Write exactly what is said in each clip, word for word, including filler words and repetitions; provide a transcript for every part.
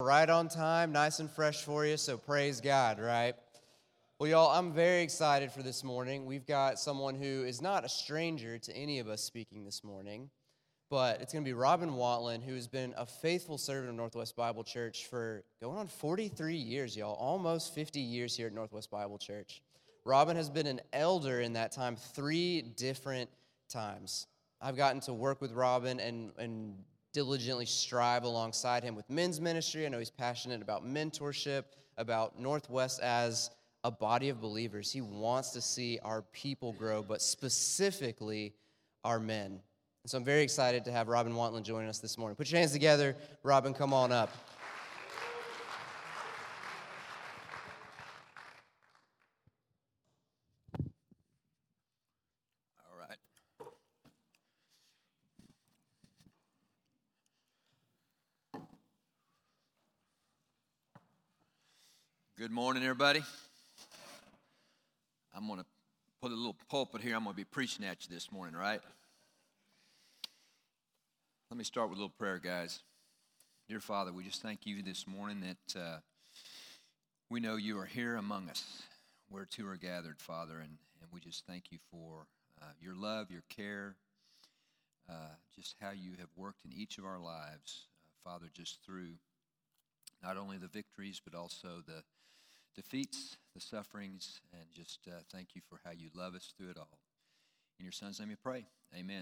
right on time, nice and fresh for you, so praise God, right? Well, y'all, I'm very excited for this morning. We've got someone who is not a stranger to any of us speaking this morning, but it's going to be Robin Watlin, who has been a faithful servant of Northwest Bible Church for going on forty-three years, y'all, almost fifty years here at Northwest Bible Church. Robin has been an elder in that time three different times. I've gotten to work with Robin and, and diligently strive alongside him with men's ministry. I know he's passionate about mentorship, about Northwest as a body of believers. He wants to see our people grow, but specifically our men. So I'm very excited to have Robin Watlin join us this morning. Put your hands together. Robin, come on up. All right. Good morning, everybody. I'm going to put a little pulpit here. I'm going to be preaching at you this morning, right? Let me start with a little prayer, guys. Dear Father, we just thank you this morning that uh, we know you are here among us, where two are gathered, Father, and, and we just thank you for uh, your love, your care, uh, just how you have worked in each of our lives, uh, Father, just through not only the victories, but also the defeats, the sufferings, and just uh, thank you for how you love us through it all. In your Son's name we pray. Amen.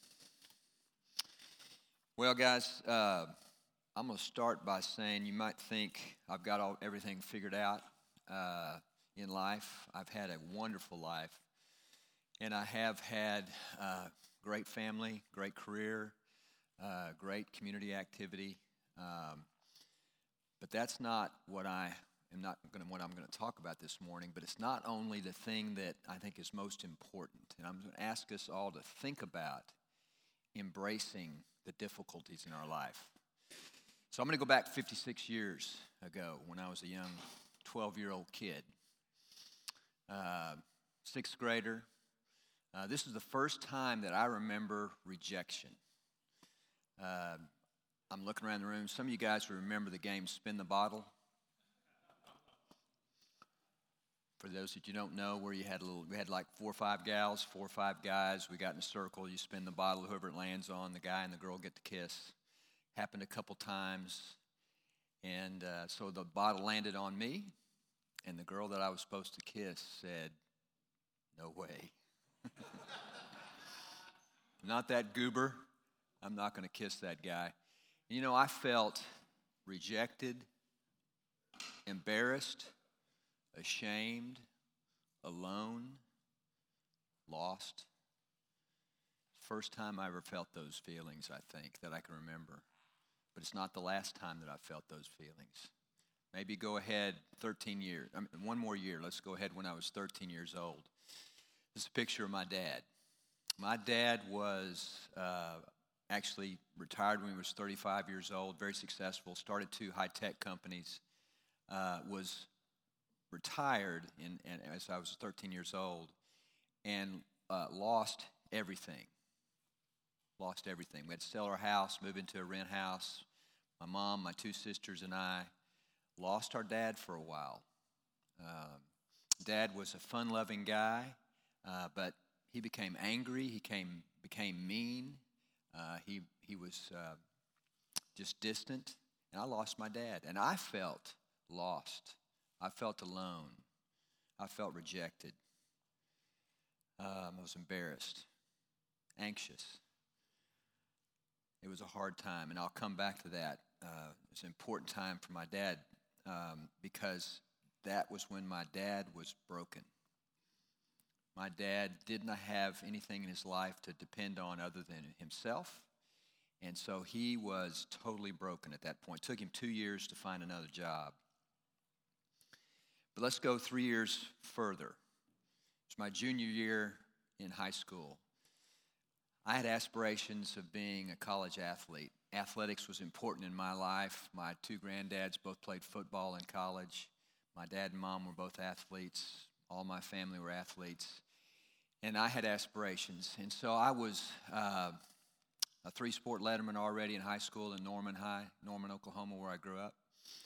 Well, guys, uh, I'm going to start by saying you might think I've got all, everything figured out uh, in life. I've had a wonderful life, and I have had uh, great family, great career, uh, great community activity, um, but that's not what I am not going to what I'm going to talk about this morning. But it's not only the thing that I think is most important, and I'm going to ask us all to think about embracing the difficulties in our life. So I'm going to go back fifty-six years ago when I was a young twelve-year-old kid, uh, sixth grader. Uh, this is the first time that I remember rejection. Uh, I'm looking around the room. Some of you guys remember the game Spin the Bottle. For those that you don't know, where you had a little, we had like four or five gals, four or five guys. We got in a circle. You spin the bottle. Whoever it lands on, the guy and the girl get to kiss. Happened a couple times, and uh, so the bottle landed on me, and the girl that I was supposed to kiss said, "No way." Not that goober. I'm not going to kiss that guy. You know, I felt rejected, embarrassed, ashamed, alone, lost. First time I ever felt those feelings, I think, that I can remember. But it's not the last time that I felt those feelings. Maybe go ahead thirteen years, I mean, one more year. Let's go ahead when I was thirteen years old. This is a picture of my dad. My dad was uh, actually retired when he was thirty-five years old, very successful, started two high-tech companies, uh, was retired in, and as I was thirteen years old, and uh, lost everything. Lost everything. We had to sell our house, move into a rent house. My mom, my two sisters, and I lost our dad for a while. Um, Dad was a fun-loving guy, uh, but he became angry. He came, became mean. Uh, he he was uh, just distant, and I lost my dad. And I felt lost. I felt alone. I felt rejected. Um, I was embarrassed, anxious. It was a hard time, and I'll come back to that. Uh, it's an important time for my dad um, because that was when my dad was broken. My dad did not have anything in his life to depend on other than himself, and so he was totally broken at that point. It took him two years to find another job. But let's go three years further. It's my junior year in high school. I had aspirations of being a college athlete. Athletics was important in my life. My two granddads both played football in college. My dad and mom were both athletes. All my family were athletes. And I had aspirations. And so I was uh, a three-sport letterman already in high school in Norman High, Norman, Oklahoma, where I grew up.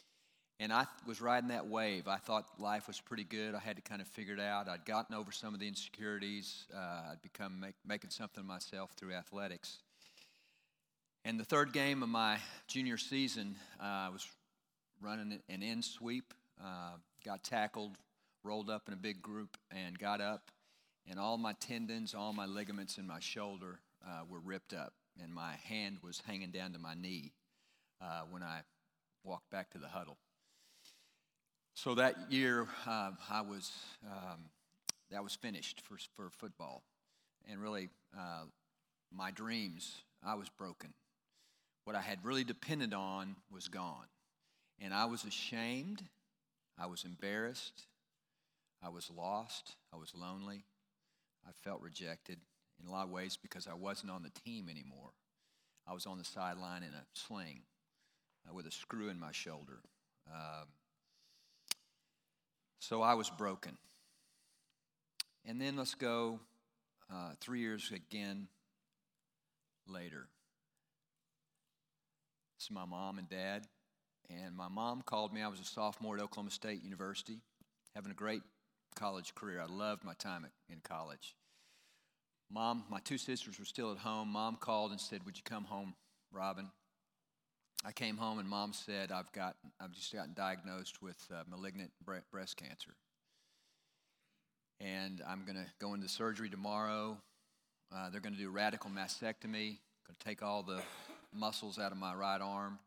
And I was riding that wave. I thought life was pretty good. I had to kind of figure it out. I'd gotten over some of the insecurities. Uh, I'd become make, making something of myself through athletics. And the third game of my junior season, uh, I was running an in sweep, uh, got tackled, rolled up in a big group, and got up. And all my tendons, all my ligaments in my shoulder uh, were ripped up. And my hand was hanging down to my knee uh, when I walked back to the huddle. So that year, uh, I was um, that was finished for for football, and really, uh, my dreams, I was broken. What I had really depended on was gone, and I was ashamed. I was embarrassed. I was lost. I was lonely. I felt rejected in a lot of ways because I wasn't on the team anymore. I was on the sideline in a sling uh, with a screw in my shoulder. Um, So I was broken. And then let's go uh, three years again later. It's my mom and dad. And my mom called me. I was a sophomore at Oklahoma State University, having a great college career. I loved my time at, in college. Mom, my two sisters were still at home. Mom called and said, "Would you come home, Robin?" I came home and Mom said, I've got, I've just gotten diagnosed with uh, malignant bre- breast cancer. And I'm going to go into surgery tomorrow. Uh, they're going to do a radical mastectomy, going to take all the muscles out of my right arm.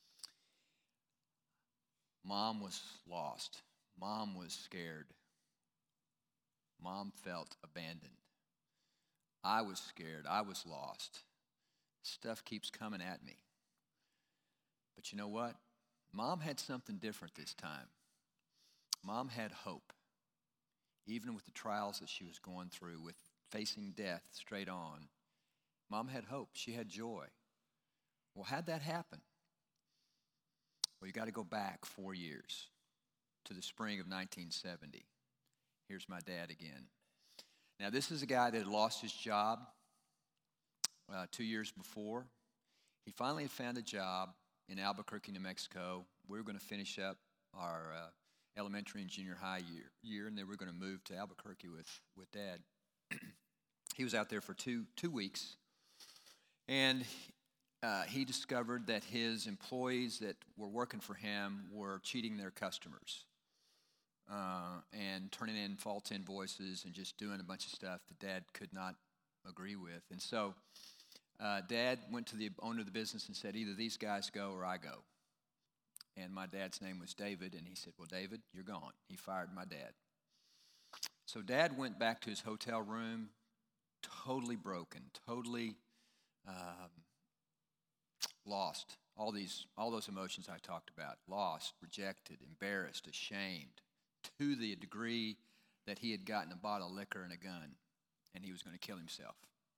Mom was lost. Mom was scared. Mom felt abandoned. I was scared. I was lost. Stuff keeps coming at me. But you know what? Mom had something different this time. Mom had hope. Even with the trials that she was going through, with facing death straight on, Mom had hope. She had joy. Well, how'd that happen? Well, you got to go back four years to the spring of nineteen seventy. Here's my dad again. Now, this is a guy that had lost his job uh, two years before. He finally had found a job in Albuquerque, New Mexico. We were going to finish up our uh, elementary and junior high year, year, and then we were going to move to Albuquerque with, with Dad. He was out there for two two weeks, and uh, he discovered that his employees that were working for him were cheating their customers uh, and turning in false invoices and just doing a bunch of stuff that Dad could not agree with. And so Uh, Dad went to the owner of the business and said, either these guys go or I go. And my dad's name was David, and he said, well, David, you're gone. He fired my dad. So Dad went back to his hotel room, totally broken, totally um, lost. All these, all those emotions I talked about, lost, rejected, embarrassed, ashamed, to the degree that he had gotten a bottle of liquor and a gun, and he was going to kill himself.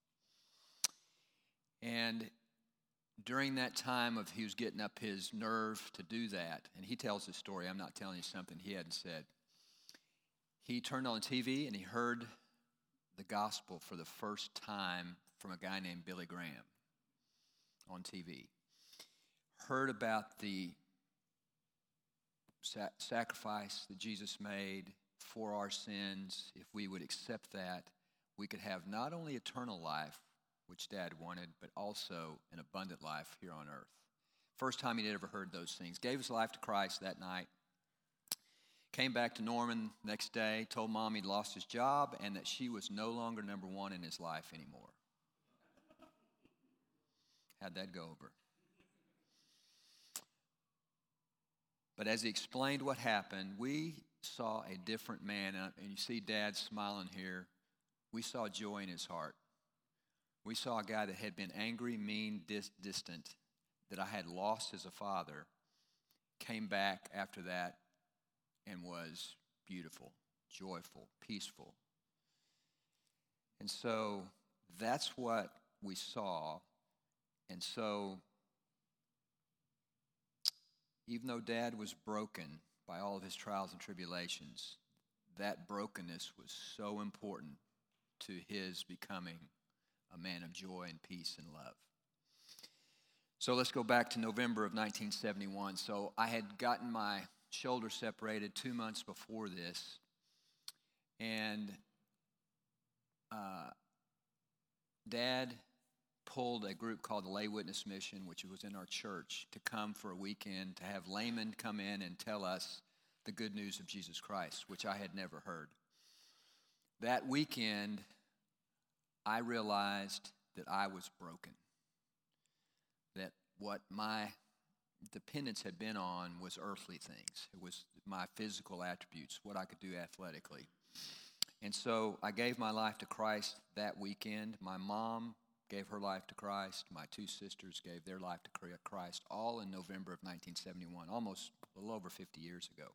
And during that time of he was getting up his nerve to do that, and he tells this story, I'm not telling you something he hadn't said. He turned on T V and he heard the gospel for the first time from a guy named Billy Graham on T V. Heard about the sa- sacrifice that Jesus made for our sins. If we would accept that, we could have not only eternal life, which Dad wanted, but also an abundant life here on earth. First time he'd ever heard those things. Gave his life to Christ that night. Came back to Norman next day, told Mom he'd lost his job and that she was no longer number one in his life anymore. How'd that go over? But as he explained what happened, we saw a different man, and you see Dad smiling here. We saw joy in his heart. We saw a guy that had been angry, mean, dis- distant, that I had lost as a father, came back after that and was beautiful, joyful, peaceful. And so that's what we saw. And so even though Dad was broken by all of his trials and tribulations, that brokenness was so important to his becoming a man of joy and peace and love. So let's go back to November of nineteen seventy-one. So I had gotten my shoulder separated two months before this, and uh, Dad pulled a group called the Lay Witness Mission, which was in our church, to come for a weekend to have laymen come in and tell us the good news of Jesus Christ, which I had never heard. That weekend, I realized that I was broken, that what my dependence had been on was earthly things. It was my physical attributes, what I could do athletically. And so I gave my life to Christ that weekend. My mom gave her life to Christ. My two sisters gave their life to Christ, all in November of nineteen seventy-one, almost a little over fifty years ago.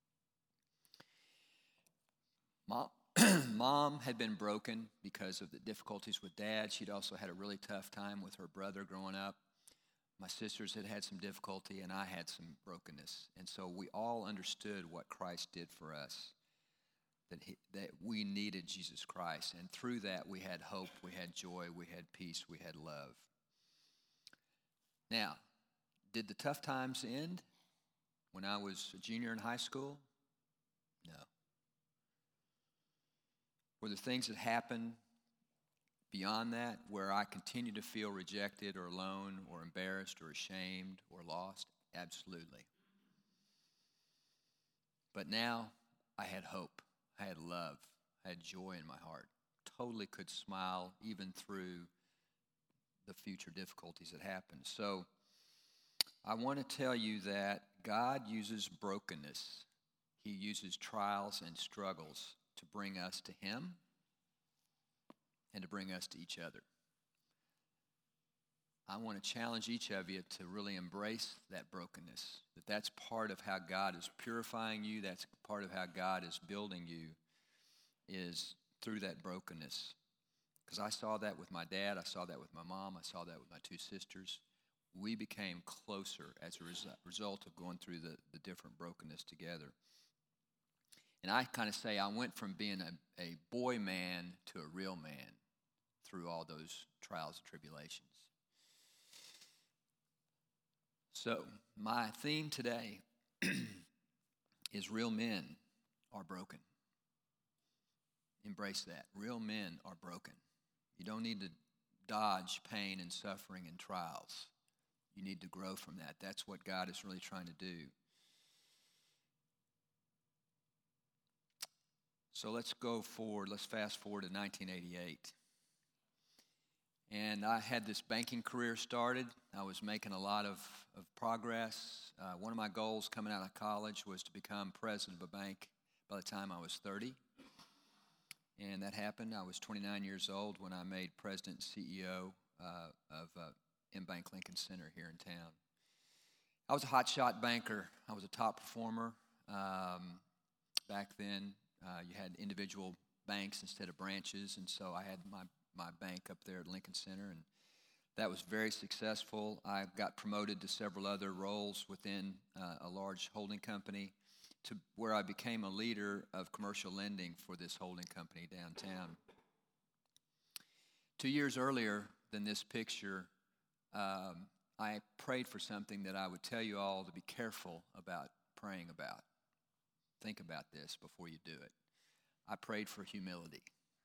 Mom, Mom had been broken because of the difficulties with Dad. She'd also had a really tough time with her brother growing up. My sisters had had some difficulty, and I had some brokenness. And so we all understood what Christ did for us, that he, that we needed Jesus Christ. And through that, we had hope, we had joy, we had peace, we had love. Now, did the tough times end when I was a junior in high school? No. Were there things that happened beyond that where I continued to feel rejected or alone or embarrassed or ashamed or lost? Absolutely. But now I had hope. I had love. I had joy in my heart. Totally could smile even through the future difficulties that happened. So I want to tell you that God uses brokenness. He uses trials and struggles to bring us to Him and to bring us to each other. I want to challenge each of you to really embrace that brokenness, that that's part of how God is purifying you, that's part of how God is building you, is through that brokenness. Because I saw that with my dad, I saw that with my mom, I saw that with my two sisters. We became closer as a res- result of going through the, the different brokenness together. And I kind of say I went from being a, a boy man to a real man through all those trials and tribulations. So my theme today is real men are broken. Embrace that. Real men are broken. You don't need to dodge pain and suffering and trials. You need to grow from that. That's what God is really trying to do. So let's go forward. Let's fast forward to nineteen eighty-eight. And I had this banking career started. I was making a lot of, of progress. Uh, one of my goals coming out of college was to become president of a bank by the time I was thirty. And that happened. I was twenty-nine years old when I made president and C E O uh, of uh, M-Bank Lincoln Center here in town. I was a hotshot banker. I was a top performer. Um, back then, uh, you had individual banks instead of branches, and so I had my, my bank up there at Lincoln Center, and that was very successful. I got promoted to several other roles within uh, a large holding company, to where I became a leader of commercial lending for this holding company downtown. Two years earlier than this picture, um, I prayed for something that I would tell you all to be careful about praying about. Think about this before you do it. I prayed for humility.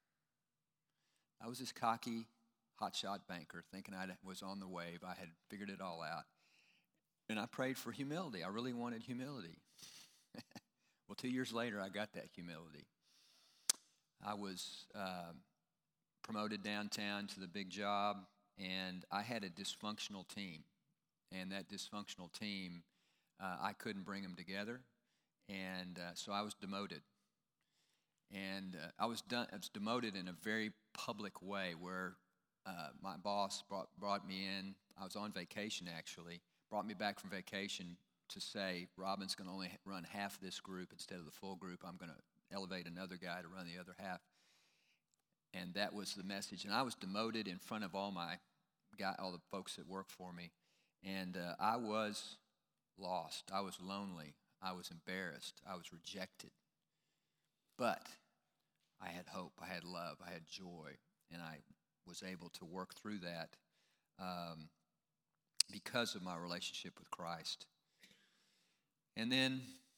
I was this cocky, hotshot banker thinking I was on the wave. I had figured it all out. And I prayed for humility. I really wanted humility. Well, two years later, I got that humility. I was uh, promoted downtown to the big job, and I had a dysfunctional team. And that dysfunctional team, uh, I couldn't bring them together, and uh, so I was demoted. And uh, I was done. I was demoted in a very public way, where uh, my boss brought, brought me in. I was on vacation, actually, brought me back from vacation to say, Robin's going to only run half of this group instead of the full group. I'm going to elevate another guy to run the other half. And that was the message. And I was demoted in front of all my guy, all the folks that work for me. And uh, I was lost. I was lonely. I was embarrassed. I was rejected. But I had hope. I had love. I had joy. And I was able to work through that um, because of my relationship with Christ. And then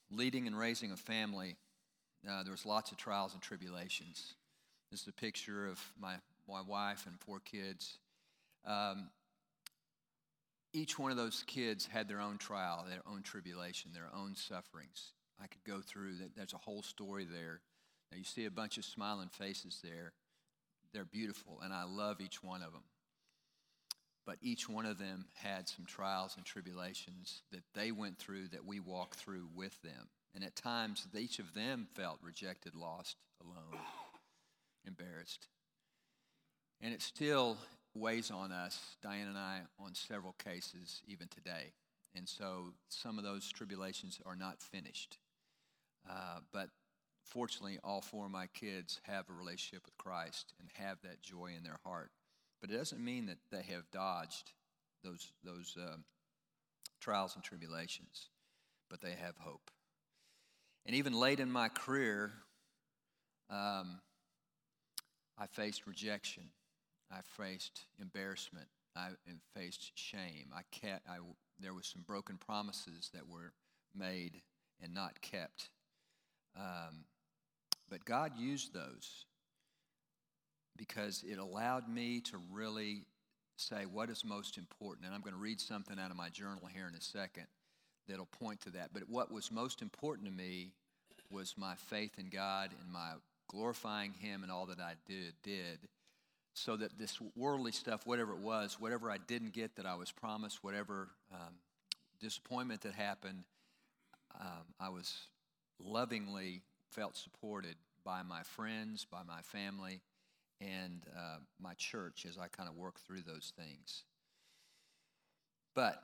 leading and raising a family, uh, there was lots of trials and tribulations. This is a picture of my, my wife and four kids. Um, each one of those kids had their own trial, their own tribulation, their own sufferings. I could go through that. There's a whole story there. Now, you see a bunch of smiling faces there. They're beautiful, and I love each one of them. But each one of them had some trials and tribulations that they went through that we walked through with them. And at times, each of them felt rejected, lost, alone, embarrassed. And it still weighs on us, Diane and I, on several cases even today. And so some of those tribulations are not finished. Uh, but fortunately, all four of my kids have a relationship with Christ and have that joy in their heart. But it doesn't mean that they have dodged those, those uh, trials and tribulations, but they have hope. And even late in my career, um, I faced rejection. I faced embarrassment. I faced shame. I kept, I, there was some broken promises that were made and not kept. Um, but God used those because it allowed me to really say what is most important. And I'm going to read something out of my journal here in a second that'll point to that. But what was most important to me was my faith in God and my glorifying Him in all that I did, did so that this worldly stuff, whatever it was, whatever I didn't get that I was promised, whatever um, disappointment that happened, um, I was lovingly felt supported by my friends, by my family, and uh, my church as I kind of work through those things. But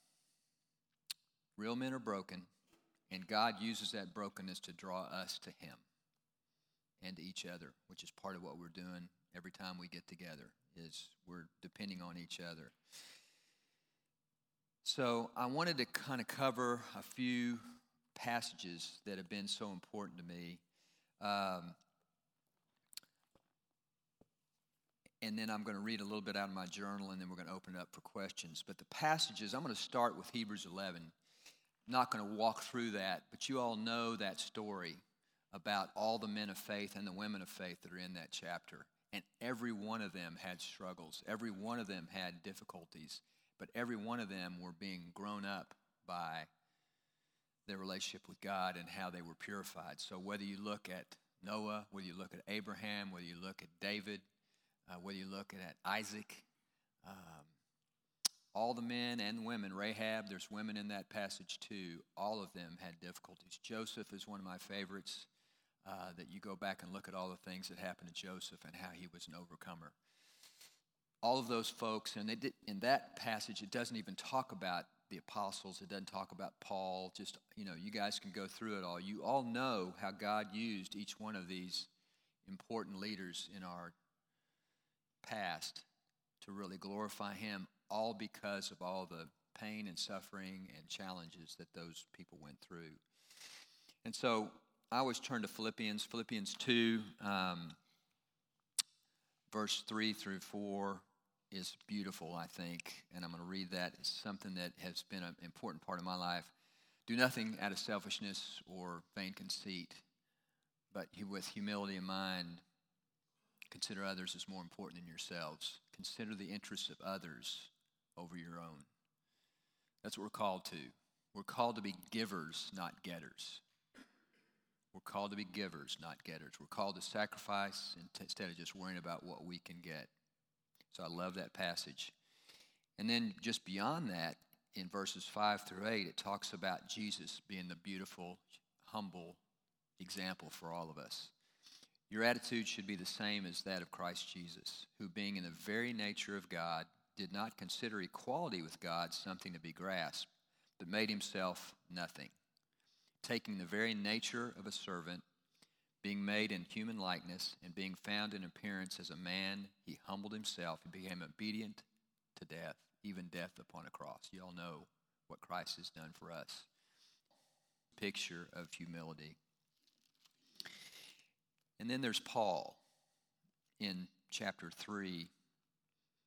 real men are broken, and God uses that brokenness to draw us to Him and to each other, which is part of what we're doing every time we get together, is we're depending on each other. So I wanted to kind of cover a few passages that have been so important to me. Um, and then I'm going to read a little bit out of my journal, and then we're going to open it up for questions. But the passages, I'm going to start with Hebrews eleven. I'm not going to walk through that, but you all know that story about all the men of faith and the women of faith that are in that chapter. And every one of them had struggles. Every one of them had difficulties. But every one of them were being grown up by their relationship with God and how they were purified. So whether you look at Noah, whether you look at Abraham, whether you look at David, uh, whether you look at Isaac, um, all the men and women, Rahab, there's women in that passage too, all of them had difficulties. Joseph is one of my favorites, uh, that you go back and look at all the things that happened to Joseph and how he was an overcomer. All of those folks, and they did, in that passage, it doesn't even talk about the apostles. It doesn't talk about Paul. Just, you know, you guys can go through it all. You all know how God used each one of these important leaders in our past to really glorify Him, all because of all the pain and suffering and challenges that those people went through. And so I always turn to Philippians, Philippians two, um, verse three through four is beautiful, I think, and I'm going to read that. It's something that has been an important part of my life. Do nothing out of selfishness or vain conceit, but with humility in mind, consider others as more important than yourselves. Consider the interests of others over your own. That's what we're called to. We're called to be givers, not getters. We're called to be givers, not getters. We're called to sacrifice instead of just worrying about what we can get. So I love that passage. And then just beyond that, in verses five through eight, it talks about Jesus being the beautiful, humble example for all of us. Your attitude should be the same as that of Christ Jesus, who being in the very nature of God, did not consider equality with God something to be grasped, but made Himself nothing, taking the very nature of a servant, being made in human likeness, and being found in appearance as a man, He humbled Himself and became obedient to death, even death upon a cross. You all know what Christ has done for us. Picture of humility. And then there's Paul in chapter three,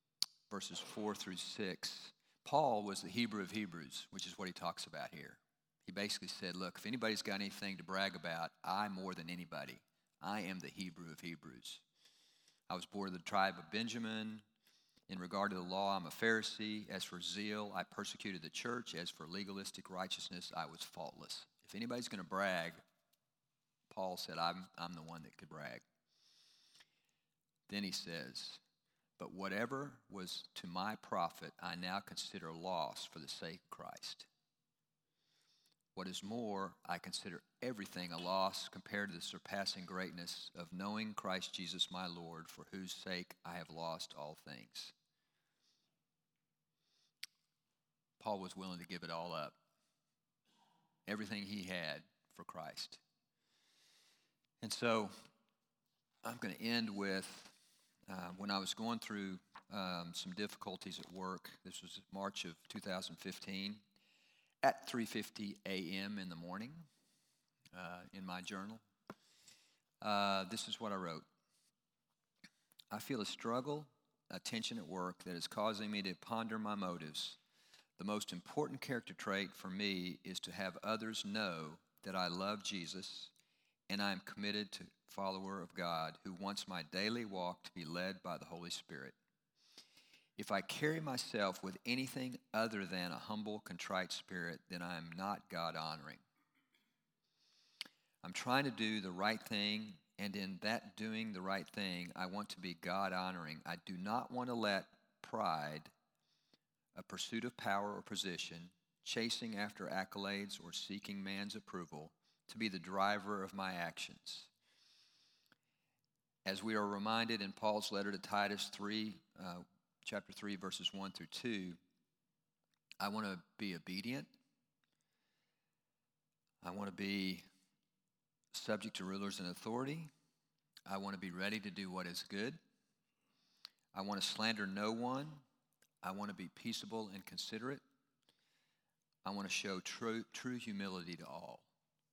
verses four through six. Paul was the Hebrew of Hebrews, which is what he talks about here. He basically said, look, if anybody's got anything to brag about, I more than anybody. I am the Hebrew of Hebrews. I was born of the tribe of Benjamin. In regard to the law, I'm a Pharisee. As for zeal, I persecuted the church. As for legalistic righteousness, I was faultless. If anybody's going to brag, Paul said, I'm, I'm the one that could brag. Then he says, but whatever was to my profit, I now consider loss for the sake of Christ. What is more, I consider everything a loss compared to the surpassing greatness of knowing Christ Jesus my Lord, for whose sake I have lost all things. Paul was willing to give it all up, everything he had for Christ. And so I'm going to end with uh, when I was going through um, some difficulties at work. This was March of two thousand fifteen. At three fifty a.m. in the morning, uh, in my journal, uh, this is what I wrote. I feel a struggle, a tension at work that is causing me to ponder my motives. The most important character trait for me is to have others know that I love Jesus and I am committed to follower of God who wants my daily walk to be led by the Holy Spirit. If I carry myself with anything other than a humble, contrite spirit, then I am not God-honoring. I'm trying to do the right thing, and in that doing the right thing, I want to be God-honoring. I do not want to let pride, a pursuit of power or position, chasing after accolades or seeking man's approval, to be the driver of my actions. As we are reminded in Paul's letter to Titus three, uh, chapter three, verses one through two, I want to be obedient. I want to be subject to rulers and authority. I want to be ready to do what is good. I want to slander no one. I want to be peaceable and considerate. I want to show true, true humility to all.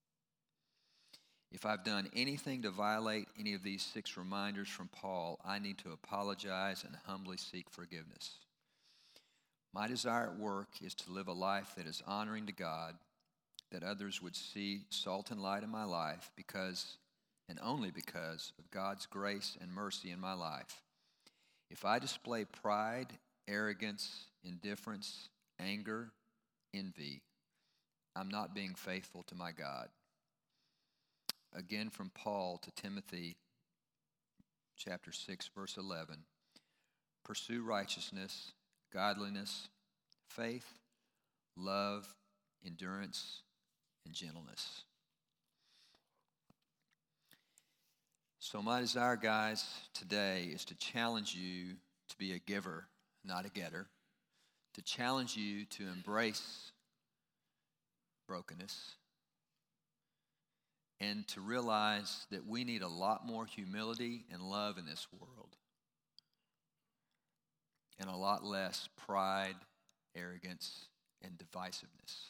If I've done anything to violate any of these six reminders from Paul, I need to apologize and humbly seek forgiveness. My desire at work is to live a life that is honoring to God, that others would see salt and light in my life because, and only because, of God's grace and mercy in my life. If I display pride, arrogance, indifference, anger, envy, I'm not being faithful to my God. Again from Paul to Timothy, chapter six, verse eleven. Pursue righteousness, godliness, faith, love, endurance, and gentleness. So my desire, guys, today is to challenge you to be a giver, not a getter. To challenge you to embrace brokenness. And to realize that we need a lot more humility and love in this world. And a lot less pride, arrogance, and divisiveness.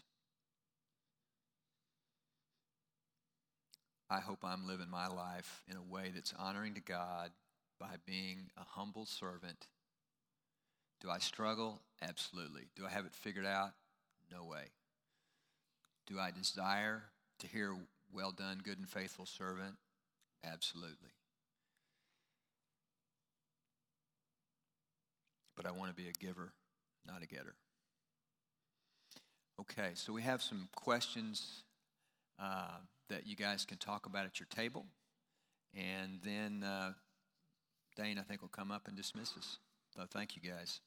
I hope I'm living my life in a way that's honoring to God by being a humble servant. Do I struggle? Absolutely. Do I have it figured out? No way. Do I desire to hear, well done, good and faithful servant? Absolutely. But I want to be a giver, not a getter. Okay, so we have some questions uh, that you guys can talk about at your table. And then uh, Dane, I think, will come up and dismiss us. So thank you, guys.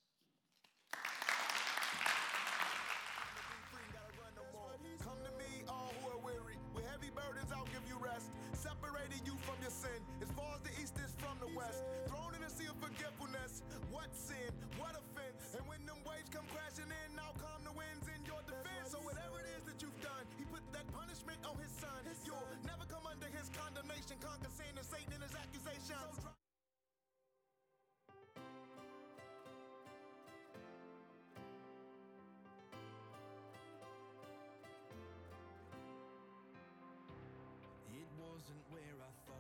Separating you from your sin, as far as the east is from the west. Thrown in a sea of forgetfulness. What sin? What offense? And when them waves come crashing in, now come the winds in your defense. So whatever it is that you've done, he put that punishment on his son. You'll never come under his condemnation. Conquer sin and Satan and his accusations. It wasn't where I thought